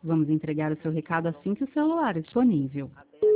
Vamos entregar o seu recado assim que o celular é disponível.